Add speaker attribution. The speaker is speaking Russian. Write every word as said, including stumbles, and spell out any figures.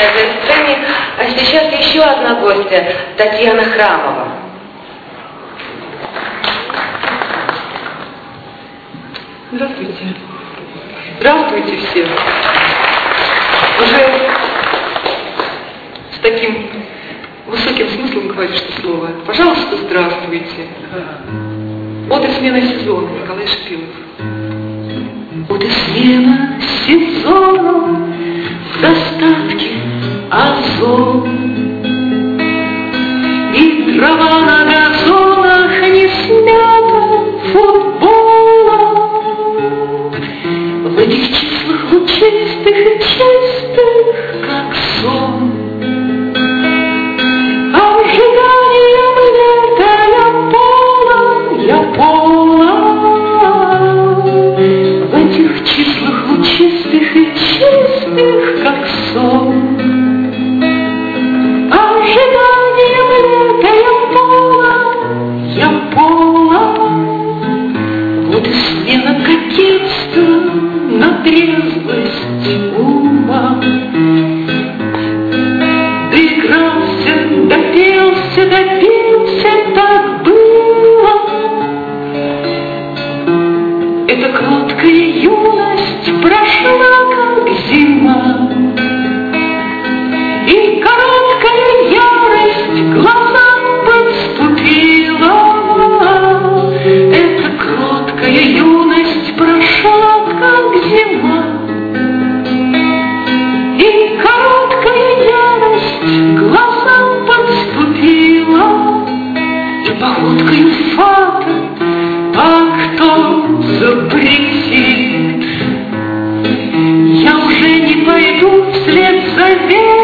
Speaker 1: этой сцене. А сейчас еще одна гостья, Татьяна Храмова.
Speaker 2: Здравствуйте. Здравствуйте все. Уже с таким высоким смыслом говоришь это слово. Пожалуйста, здравствуйте. Вот и смена сезона. Николай Шипилов. Вот и смена сезона в достатке озон. И трава на газонах не смята футбола. В этих числах лучистых и чистых, как сон. Ожиданием лета я полон, я полон. В этих числах лучистых и чистых, как сон. Ожиданием лета я полон, я полон. Вот и смена кокетства на трезвость ума. Доигрался, допелся, допился, так было. Эта кроткая юность прошла, как зима. И короткая ярость глазам подступила. Эта кроткая юность прошла, как зима. И короткая ярость глазам подступила. И походкой фата, а кто запретит? Я уже не пойду вслед за ветром.